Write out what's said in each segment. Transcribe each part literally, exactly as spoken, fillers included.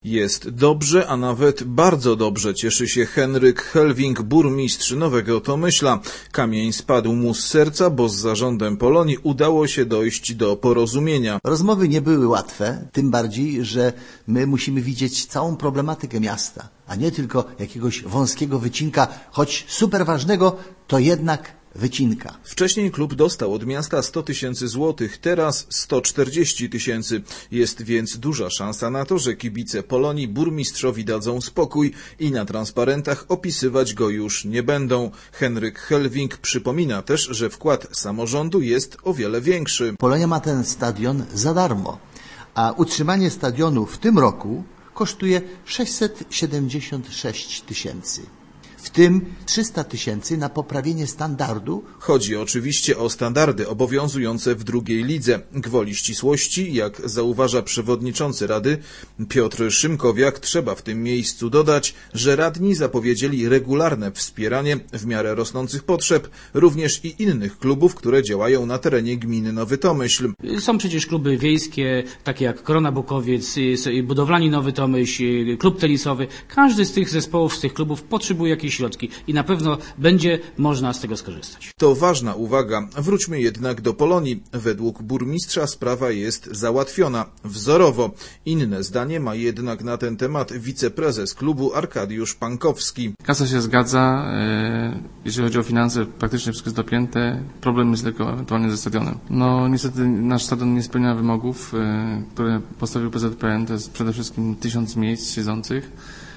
Jest dobrze, a nawet bardzo dobrze, cieszy się Henryk Helwing, burmistrz Nowego Tomyśla. Kamień spadł mu z serca, bo z zarządem Polonii udało się dojść do porozumienia. Rozmowy nie były łatwe, tym bardziej, że my musimy widzieć całą problematykę miasta, a nie tylko jakiegoś wąskiego wycinka, choć super ważnego, to jednak wycinka. Wcześniej klub dostał od miasta sto tysięcy złotych, teraz sto czterdzieści tysięcy. Jest więc duża szansa na to, że kibice Polonii burmistrzowi dadzą spokój i na transparentach opisywać go już nie będą. Henryk Helwing przypomina też, że wkład samorządu jest o wiele większy. Polonia ma ten stadion za darmo, a utrzymanie stadionu w tym roku kosztuje sześćset siedemdziesiąt sześć tysięcy. W tym trzysta tysięcy na poprawienie standardu. Chodzi oczywiście o standardy obowiązujące w drugiej lidze. Gwoli ścisłości, jak zauważa przewodniczący Rady Piotr Szymkowiak, trzeba w tym miejscu dodać, że radni zapowiedzieli regularne wspieranie w miarę rosnących potrzeb również i innych klubów, które działają na terenie gminy Nowy Tomyśl. Są przecież kluby wiejskie, takie jak Korona Bukowiec, Budowlani Nowy Tomyśl, klub tenisowy. Każdy z tych zespołów, z tych klubów potrzebuje jakiejś środki i na pewno będzie można z tego skorzystać. To ważna uwaga. Wróćmy jednak do Polonii. Według burmistrza sprawa jest załatwiona wzorowo. Inne zdanie ma jednak na ten temat wiceprezes klubu Arkadiusz Pankowski. Kasa się zgadza. Jeżeli chodzi o finanse, praktycznie wszystko jest dopięte. Problem jest tylko ewentualnie ze stadionem. No niestety nasz stadion nie spełnia wymogów, które postawił P Z P N. To jest przede wszystkim tysiąc miejsc siedzących.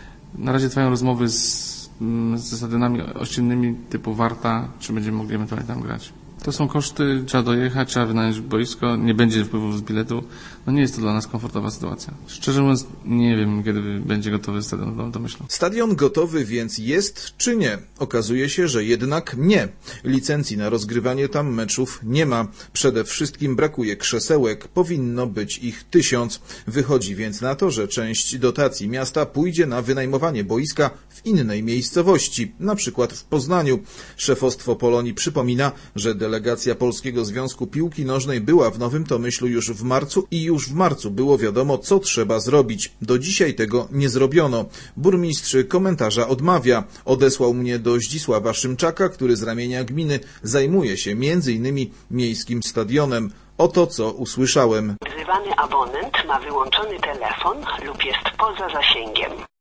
Na razie trwają rozmowy z ze stadionami ościennymi typu Warta, czy będziemy mogli ewentualnie tam grać. To są koszty, trzeba dojechać, trzeba wynająć boisko, nie będzie wpływów z biletu. No nie jest to dla nas komfortowa sytuacja. Szczerze mówiąc, nie wiem, kiedy będzie gotowy stadion w Nowym Tomyślu. Stadion gotowy więc jest, czy nie? Okazuje się, że jednak nie. Licencji na rozgrywanie tam meczów nie ma. Przede wszystkim brakuje krzesełek, powinno być ich tysiąc. Wychodzi więc na to, że część dotacji miasta pójdzie na wynajmowanie boiska w innej miejscowości, na przykład w Poznaniu. Szefostwo Polonii przypomina, że delegacja Polskiego Związku Piłki Nożnej była w Nowym Tomyślu już w marcu i już w marcu było wiadomo, co trzeba zrobić. Do dzisiaj tego nie zrobiono. Burmistrz komentarza odmawia. Odesłał mnie do Zdzisława Szymczaka, który z ramienia gminy zajmuje się między innymi miejskim stadionem. Oto co usłyszałem. Wzywany abonent ma wyłączony telefon lub jest poza zasięgiem.